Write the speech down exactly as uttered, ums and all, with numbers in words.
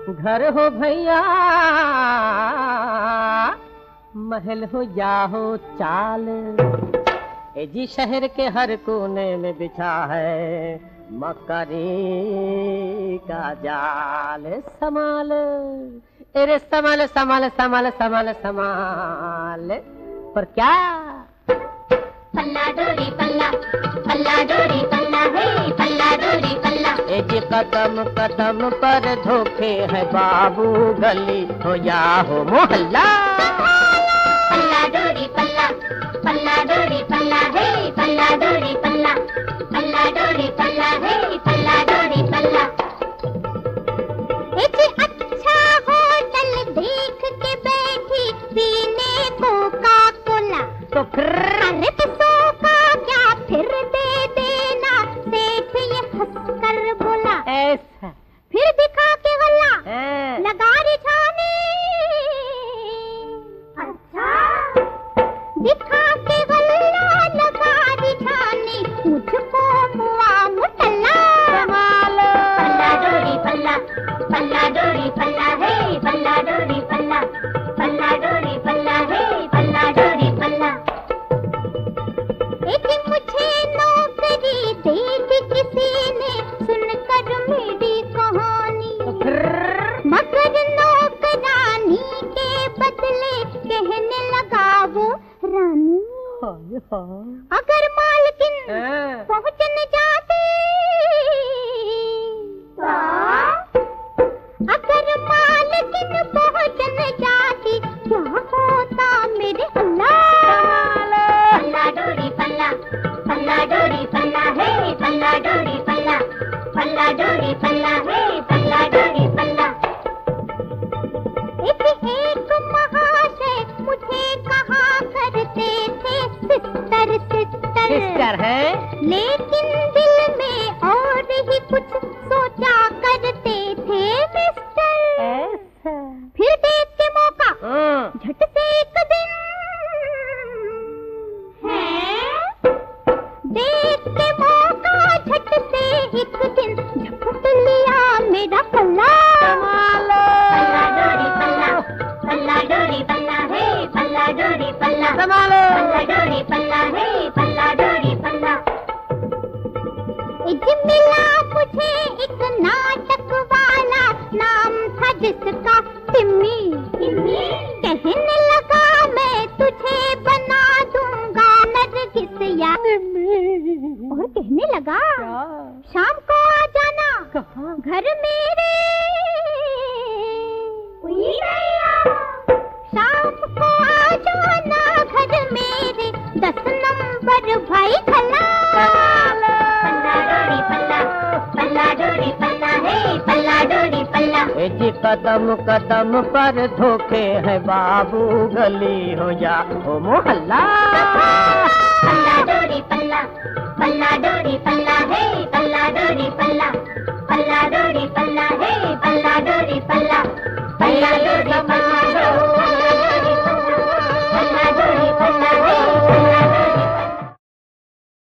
घर हो भैया महल हो या हो चाल, ए जी शहर के हर कोने में बिछा है मकरी का जाल। संभाल अरे संभाल संभाल संभाल संभाल संभाल, पर क्या पल्ला डोरी पल्ला पल्ला डोरी पल्ला है पल्ला डोरी पल्ला। ए जी कदम कदम पर धोखे है बाबू, गली हो या हो मोहल्ला। पल्ला डोरी पल्ला पल्ला डोरी पल्ला है पल्ला डोरी पल्ला पल्ला डोरी पल्ला है पल्ला डोरी पल्ला। एक अच्छा होटल देख के बैठी पीने कोका कोला, तो फिर अरे पैसों का क्या फिर दे देना, सेठ ये हंसकर बोला। ऐसा फिर दिखा के गल्ला है। लगा रिझाने, अच्छा दिखा के गल्ला लगा रिझाने, मुझको मुआ मुटल्ला। पल्ला डोरी पल्ला पल्ला डोरी पल्ला है पल्ला डोरी पल्ला पल्ला डोरी पल्ला है पल्ला डोरी पल्ला। एक मुझे नौकरी दी किसी ने, सुनकर मेरी कहानी, मगर नौकरानी के बदले कहने लगा वो रानी। अगर मालकिन पहुंच न जाती, अगर मालकिन पहुंच न जाती, क्या होता मेरे अल्लाह। पल्ला डोरी पल्ला पल्ला डोरी पल्ला है पल्ला डोरी पल्ला पल्ला डोरी पल्ला है पल्ला डोरी पल्ला। एक एक महाशय मुझे कहा करते थे सिस्टर सिस्टर सिस्टर है, लेकिन दिल में और ही कुछ सोचा करते थे मिस्टर। ऐसा फिर देख के मौका हम्म, झट से एक दिन है, देख के मौका झट से एक दिन झपट लिया मेरा पल्ला। पल्ला डोरी पल्ला पल्ला डोरी पल्ला है पल्ला डोरी पल्ला संभालो। पल्ला डोरी पल्ला है पल्ला डोरी पल्ला। एक मिला मुझे एक नाटक वाला, नाम था जिसका टिम्मी। कहने लगा मैं तुझे बना दूंगा नरगिस या, और कहने लगा शाम को आ जाना कहाँ? घर मेरे। शाम को आ जाना घर मेरे, दस नंबर भाई खला। पल्ला डोरी पल्ला पल्ला डोरी पल्ला है पल्ला डोरी पल्ला। ए जी कदम कदम पर धोखे है बाबू, गली हो या हो मोहल्ला। पल्ला डोरी पल्ला पल्ला डोरी पल्ला है